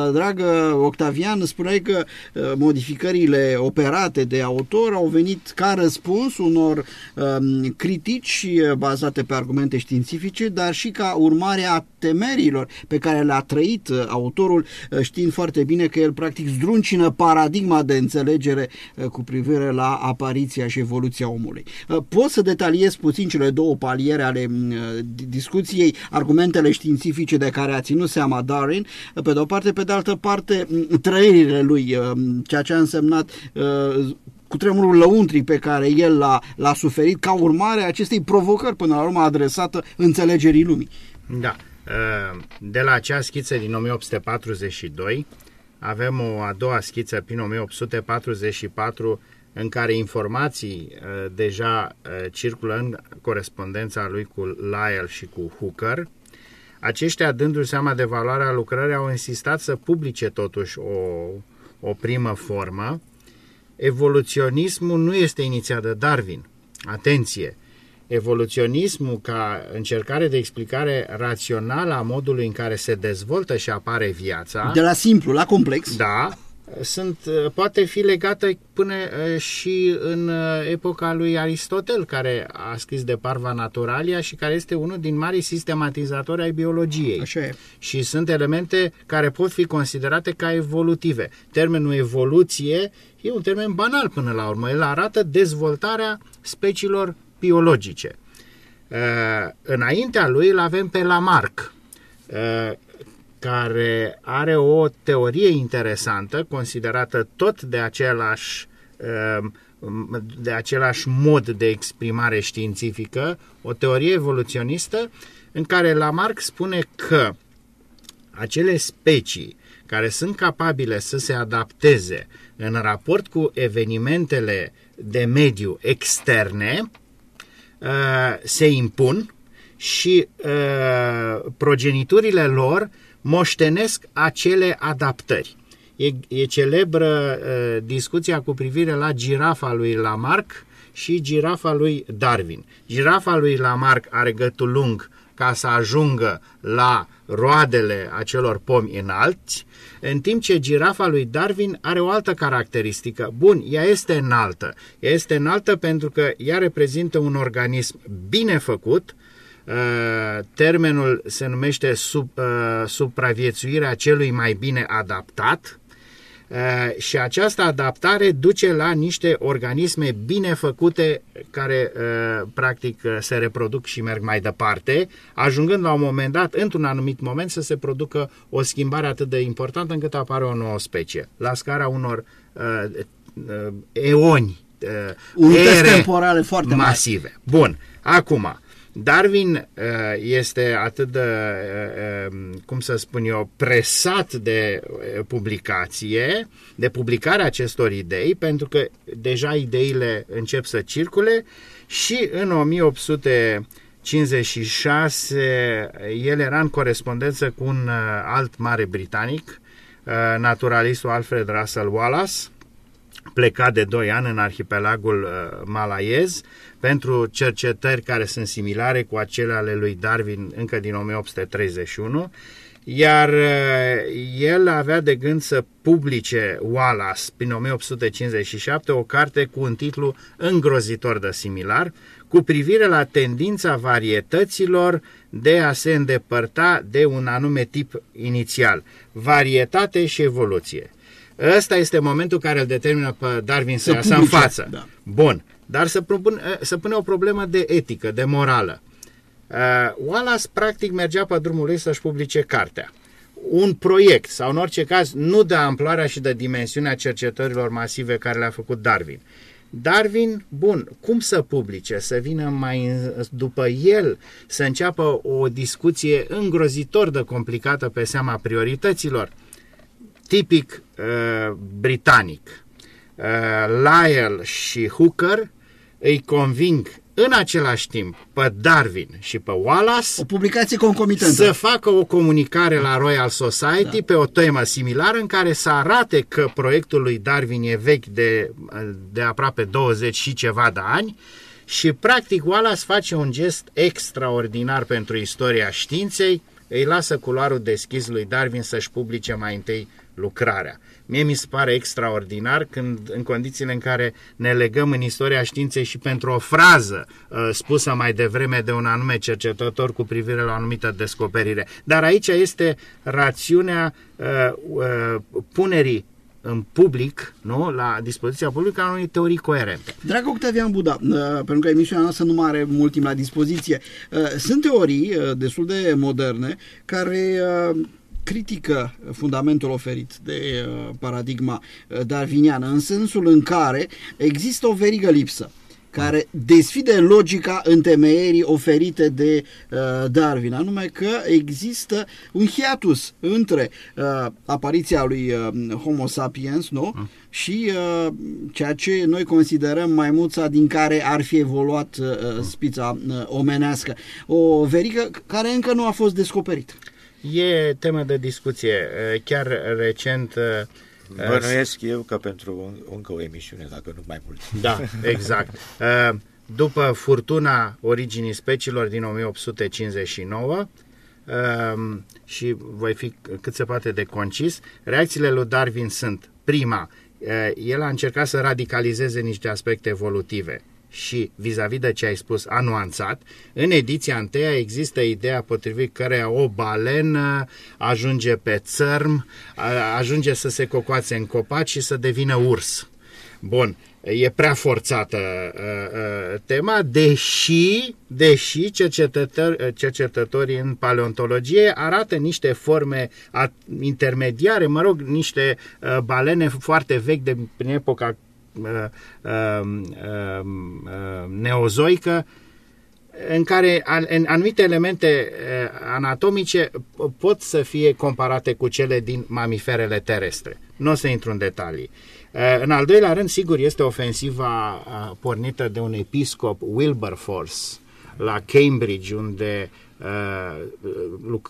dragă Octavian, spuneai că modificările operate de autor au venit ca răspuns unor um, critici bazate pe argumente științifice, dar și ca urmare a temerilor pe care le-a trăit autorul, știind foarte bine că el practic zdruncină paradigma de înțelegere cu privire la apariția și evoluția omului. Poți să detaliezi puțin cele două paliere ale discuției, argumentele științifice de care a ținut seama Darwin, pe de o parte, pe de altă parte, trăirile lui, ceea ce a însemnat cu tremurul lăuntric pe care el l-a, l-a suferit ca urmare a acestei provocări, până la urmă, adresată înțelegerii lumii. Da. De la acea schiță din o mie opt sute patruzeci și doi avem o a doua schiță prin o mie opt sute patruzeci și patru, în care informații uh, deja uh, circulă în corespondența lui cu Lyell și cu Hooker. Aceștia, dându-și seama de valoarea lucrării, au insistat să publice totuși o, o primă formă. Evoluționismul nu este inițiat de Darwin. Atenție! Evoluționismul, ca încercare de explicare rațională a modului în care se dezvoltă și apare viața, de la simplu la complex, da, sunt, poate fi legată până și în epoca lui Aristotel, care a scris De Parva Naturalia și care este unul din marii sistematizatori ai biologiei. Așa e. Și sunt elemente care pot fi considerate ca evolutive. Termenul evoluție e un termen banal până la urmă. El arată dezvoltarea speciilor biologice. Uh, înaintea lui îl avem pe Lamarck, uh, care are o teorie interesantă, considerată tot de același, de același mod de exprimare științifică, o teorie evoluționistă, în care Lamarck spune că acele specii care sunt capabile să se adapteze în raport cu evenimentele de mediu externe se impun și progeniturile lor moștenesc acele adaptări. E, e celebră uh, discuția cu privire la girafa lui Lamarck și girafa lui Darwin. Girafa lui Lamarck are gâtul lung ca să ajungă la roadele acelor pomi înalți, în timp ce girafa lui Darwin are o altă caracteristică. Bun, ea este înaltă. Ea este înaltă pentru că ea reprezintă un organism bine făcut. Termenul se numește sub, supraviețuirea celui mai bine adaptat. Uh, și această adaptare duce la niște organisme bine făcute care uh, practic uh, se reproduc și merg mai departe, ajungând la un moment dat, într-un anumit moment, să se producă o schimbare atât de importantă încât apare o nouă specie, la scara unor uh, uh, eoni, uh, ere temporale foarte masive. Mari. Bun, acum... Darwin este atât de, cum să spun eu, presat de publicație, de publicarea acestor idei, pentru că deja ideile încep să circule și în o mie opt sute cincizeci și șase el era în corespondență cu un alt mare britanic, naturalistul Alfred Russel Wallace, plecat de doi ani în arhipelagul uh, malaiez pentru cercetări care sunt similare cu acele ale lui Darwin încă din o mie opt sute treizeci și unu, iar uh, el avea de gând să publice, Wallace, prin o mie opt sute cincizeci și șapte, o carte cu un titlu îngrozitor de similar, cu privire la tendința varietăților de a se îndepărta de un anume tip inițial, varietate și evoluție. Ăsta este momentul care îl determină pe Darwin să, să iasă în față. Da. Bun, dar să, propun, să pune o problemă de etică, de morală. Uh, Wallace practic mergea pe drumul lui să-și publice cartea. Un proiect, sau în orice caz, nu de amploarea și de dimensiunea cercetărilor masive care le-a făcut Darwin. Darwin, bun, cum să publice? Să vină mai după el, să înceapă o discuție îngrozitor de complicată pe seama priorităților? Tipic uh, britanic. Uh, Lyell și Hooker îi conving în același timp pe Darwin și pe Wallace o publicație concomitentă să facă o comunicare la Royal Society, da, pe o temă similară în care să arate că proiectul lui Darwin e vechi de, de aproape douăzeci și ceva de ani și practic Wallace face un gest extraordinar pentru istoria științei, îi lasă culoarul deschis lui Darwin să-și publice mai întâi lucrarea. Mie mi se pare extraordinar când, în condițiile în care ne legăm în istoria științei și pentru o frază uh, spusă mai devreme de un anume cercetător cu privire la o anumită descoperire. Dar aici este rațiunea uh, uh, punerii în public, nu? La dispoziția publică a unei teorii coerente. Dragă Octavian Buda, uh, pentru că emisiunea noastră nu mai are mult timp la dispoziție, uh, sunt teorii uh, destul de moderne care uh, critică fundamentul oferit de uh, paradigma uh, darwiniană, în sensul în care există o verigă lipsă care desfide logica întemeierii oferite de uh, Darwin, anume că există un hiatus între uh, apariția lui uh, Homo sapiens, nu? Mm. și uh, ceea ce noi considerăm maimuța din care ar fi evoluat uh, spița uh, omenească. O verigă care încă nu a fost descoperită. E temă de discuție. Chiar recent... Bănuiesc eu că pentru încă o emisiune, dacă nu mai mult. Da, exact. După furtuna originii speciilor din o mie opt sute cincizeci și nouă, și voi fi cât se poate de concis, reacțiile lui Darwin sunt: prima, el a încercat să radicalizeze niște aspecte evolutive și vis-a-vis de ce ai spus, a nuanțat. În ediția întâia există ideea potrivit căreia o balenă ajunge pe țărm, ajunge să se cocoațe în copaci și să devină urs. Bun, e prea forțată uh, uh, tema, deși, deși cercetători, cercetătorii în paleontologie arată niște forme intermediare, mă rog, niște uh, balene foarte vechi de prin epoca Uh, uh, uh, uh, neozoică, în care an, anumite elemente uh, anatomice pot să fie comparate cu cele din mamiferele terestre. Nu o să intru în detalii. Uh, în al doilea rând, sigur, este ofensiva uh, pornită de un episcop, Wilberforce, la Cambridge, unde uh,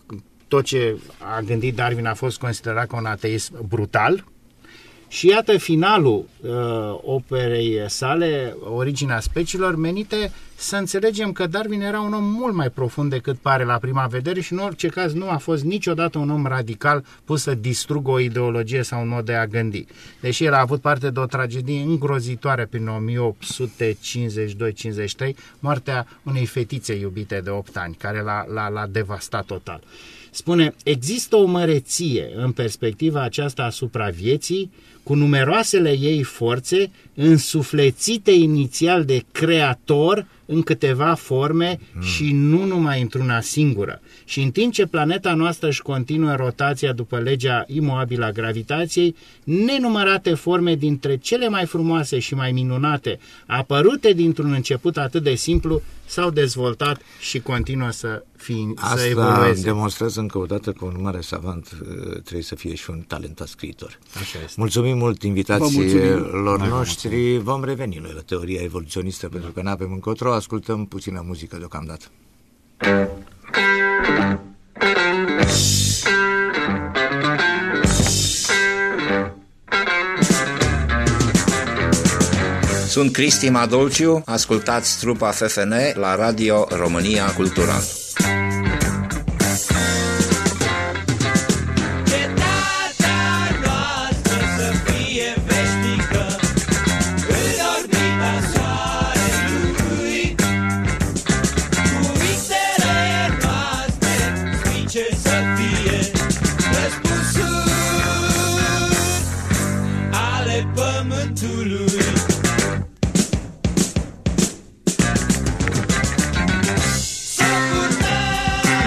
tot ce a gândit Darwin a fost considerat ca un ateism brutal. Și iată finalul uh, operei sale, Originea speciilor, menite să înțelegem că Darwin era un om mult mai profund decât pare la prima vedere și în orice caz nu a fost niciodată un om radical pus să distrugă o ideologie sau un mod de a gândi. Deși el a avut parte de o tragedie îngrozitoare prin o mie opt sute cincizeci și doi cincizeci și trei, moartea unei fetițe iubite de opt ani, care l-a, l-a, l-a devastat total. Spune, există o măreție în perspectiva aceasta asupra vieții, cu numeroasele ei forțe, însuflețite inițial de creator în câteva forme mm. și nu numai într-una singură. Și în timp ce planeta noastră își continuă rotația după legea imoabilă a gravitației, nenumărate forme dintre cele mai frumoase și mai minunate, apărute dintr-un început atât de simplu, s-au dezvoltat și continuă să, fie, să evolueze. Asta demonstrează încă o dată că un mare savant trebuie să fie și un talentat scriitor. Așa este. Mulțumim mult invitațiilor noștri. Vom reveni noi la teoria evoluționistă, da. pentru că nu avem încotro. Ascultăm puțină muzică deocamdată. Sunt Cristi Madolciu, ascultați trupa F F N la Radio România Cultural. Să purtăm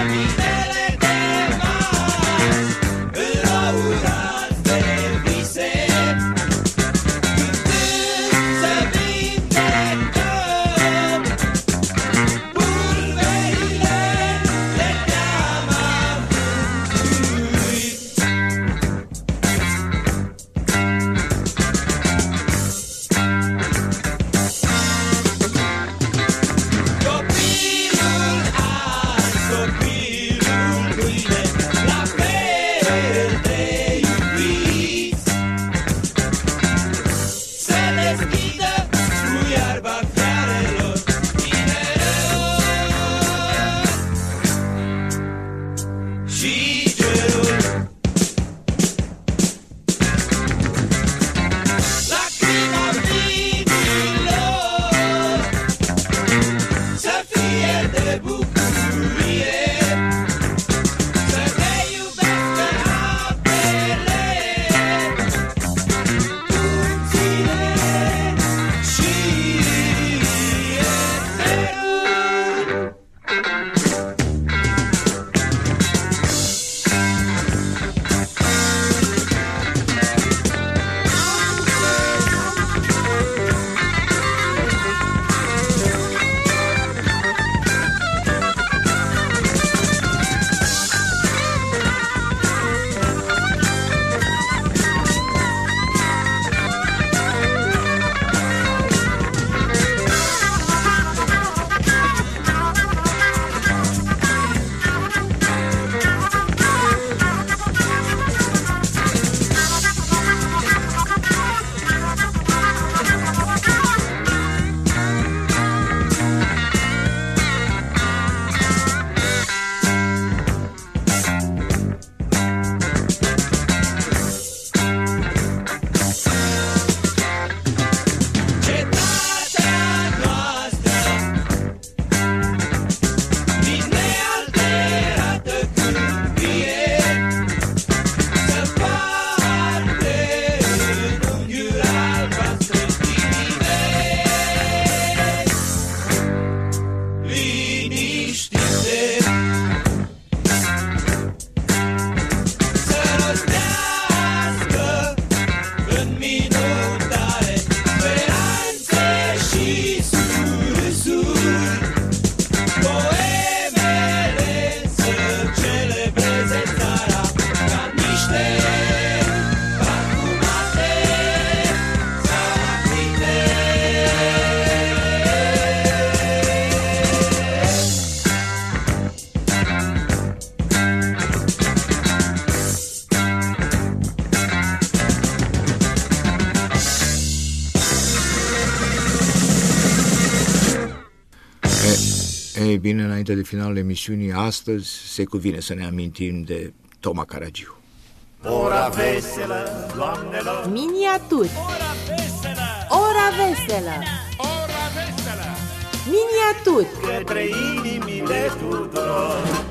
Ei bine, înainte de finalul emisiunii, astăzi se cuvine să ne amintim de Toma Caragiu. Ora veselă, doamnelor! Miniaturi! Ora veselă! Ora veselă! Ora veselă! Miniaturi! Către inimile tuturor!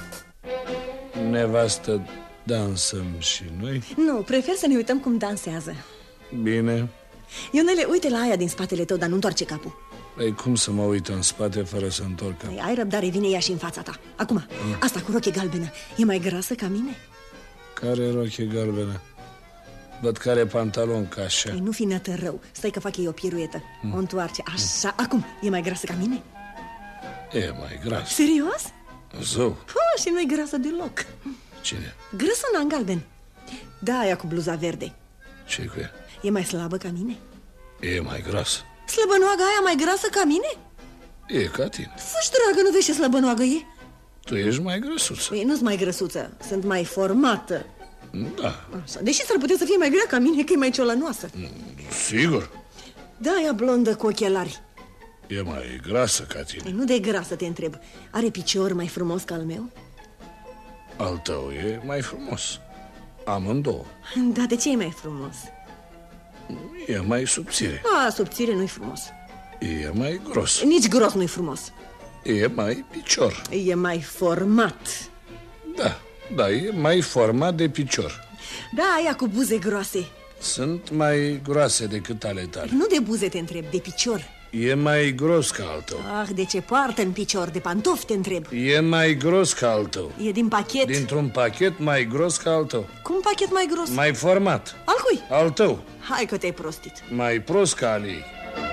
Nevastă, dansăm și noi? Nu, prefer să ne uităm cum dansează. Bine. Ionele, uite la aia din spatele tău, dar nu întoarce capul. Ei, cum să mă uit în spate fără să întorc capul? Ei, ai răbdare, vine ea și în fața ta. Acum, mm. asta cu rochie galbenă, e mai grasă ca mine? Care rochie galbenă? Văd care pantalon ca așa. Ei, nu fi nătă rău, stai că fac ei o piruetă. mm. O întoarce, așa, mm. acum, e mai grasă ca mine? E mai grasă. Serios? Zău. Ha, și nu e grasă deloc. Cine? Grăsuna în galben. Da, aia cu bluza verde. Ce cu ea? E mai slabă ca mine? E mai grasă. Slăbănoaga aia mai grasă ca mine? E ca tine. Fă-și dragă, nu vezi ce slăbănoagă e? Tu ești mai grăsuță. Ei, nu-s mai grăsuță, sunt mai formată. Da. Așa. Deși s-ar putea să fie mai grea ca mine, că e mai ciolănoasă. Sigur. Da, ea blondă cu ochelari. E mai grasă ca tine. Ei, nu de grasă te întreb. Are picior mai frumos ca al meu? Al tău e mai frumos. Amândouă. Da, de ce e mai frumos? E mai subțire. A, subțire nu-i frumos. E mai gros. Nici gros nu-i frumos. E mai picior. E mai format. Da, da, e mai format de picior. Da, aia cu buze groase. Sunt mai groase decât ale tale. Nu de buze te întreb, de picior. E mai gros ca al tău. Ah, de ce poartă în picior? De pantofi te întreb. E mai gros ca al tău. E din pachet. Dintr-un pachet mai gros ca al tău. Cum pachet mai gros? Mai format. Al cui? Al tău. Hai că te-ai prostit. Mai prost ca al ei.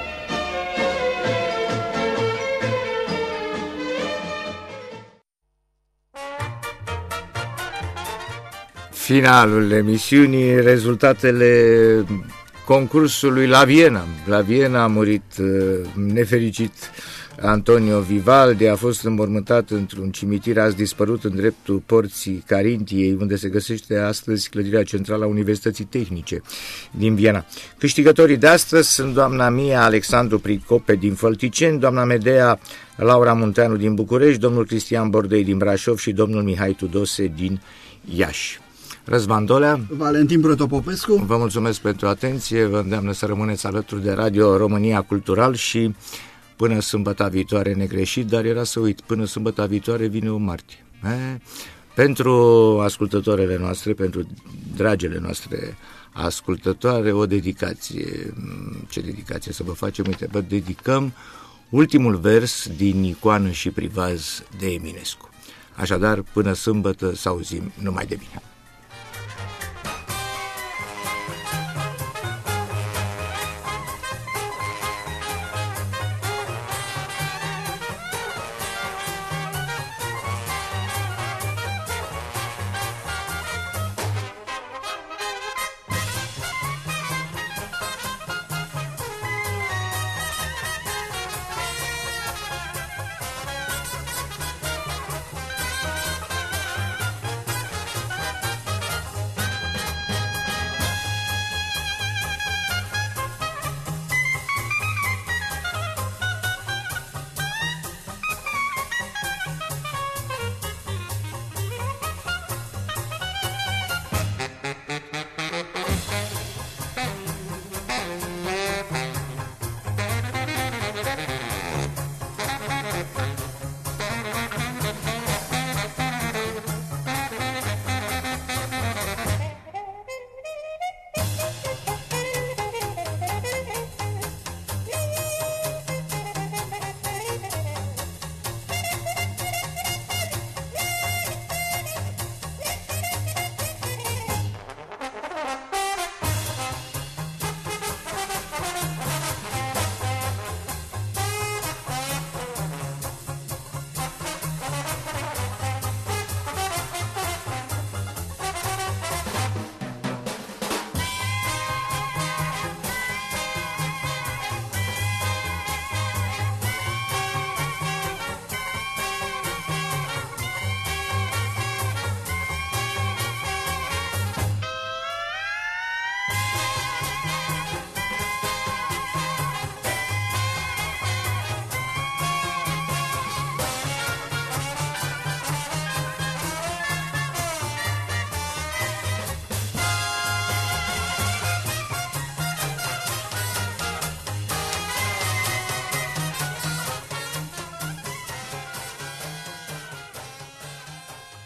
Finalul emisiunii, rezultatele concursului la Viena. La Viena a murit nefericit Antonio Vivaldi, a fost înmormântat într-un cimitir azi dispărut în dreptul porții Carintiei, unde se găsește astăzi clădirea centrală a Universității Tehnice din Viena. Câștigătorii de astăzi sunt doamna Mia Alexandru Pricope din Fălticeni, doamna Medea Laura Munteanu din București, domnul Cristian Bordei din Brașov și domnul Mihai Tudose din Iași. Răzvan Dolea, Valentin Protopopescu, vă mulțumesc pentru atenție, vă îndeamnă să rămâneți alături de Radio România Cultural și până sâmbătă viitoare negreșit, dar era să uit, până sâmbătă viitoare vine o martie. E? Pentru ascultătoarele noastre, pentru dragele noastre ascultătoare, o dedicație. Ce dedicație să vă facem? Uite, vă dedicăm ultimul vers din Icoană și Privaz de Eminescu. Așadar, până sâmbătă să auzim numai de bine.